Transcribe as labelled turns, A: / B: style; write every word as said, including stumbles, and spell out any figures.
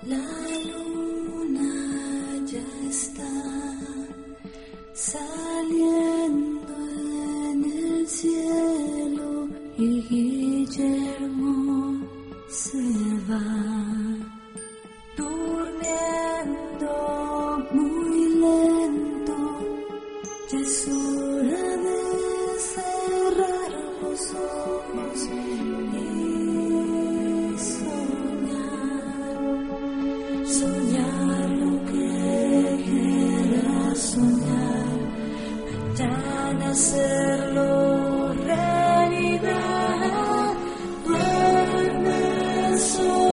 A: La luna ya está saliendo en el cielo y Guillermo se va durmiendo muy lento. Ya es hora de cerrar los ojos y